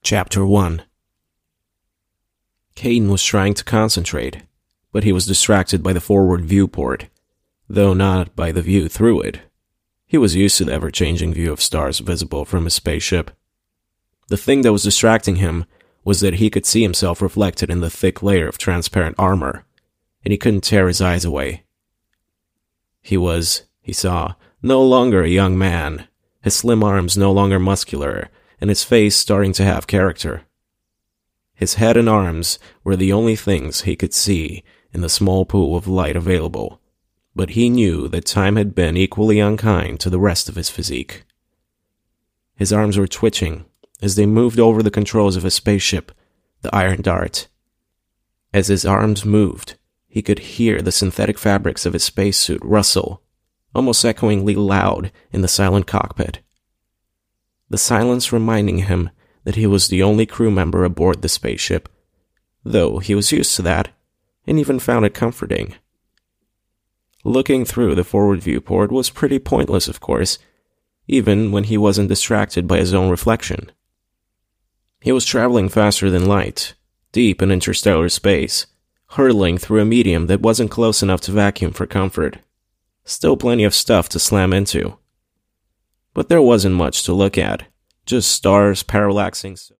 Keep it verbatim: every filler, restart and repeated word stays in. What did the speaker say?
Chapter one. Caden was trying to concentrate, but he was distracted by the forward viewport, though not by the view through it. He was used to the ever-changing view of stars visible from his spaceship. The thing that was distracting him was that he could see himself reflected in the thick layer of transparent armor, and he couldn't tear his eyes away. He was, he saw, no longer a young man, his slim arms no longer muscular, and his face starting to have character. His head and arms were the only things he could see in the small pool of light available, but he knew that time had been equally unkind to the rest of his physique. His arms were twitching as they moved over the controls of his spaceship, the Iron Dart. As his arms moved, he could hear the synthetic fabrics of his spacesuit rustle, almost echoingly loud in the silent cockpit. The silence reminding him that he was the only crew member aboard the spaceship, though he was used to that, and even found it comforting. Looking through the forward viewport was pretty pointless, of course, even when he wasn't distracted by his own reflection. He was traveling faster than light, deep in interstellar space, hurtling through a medium that wasn't close enough to vacuum for comfort. Still plenty of stuff to slam into. But there wasn't much to look at, just stars parallaxing.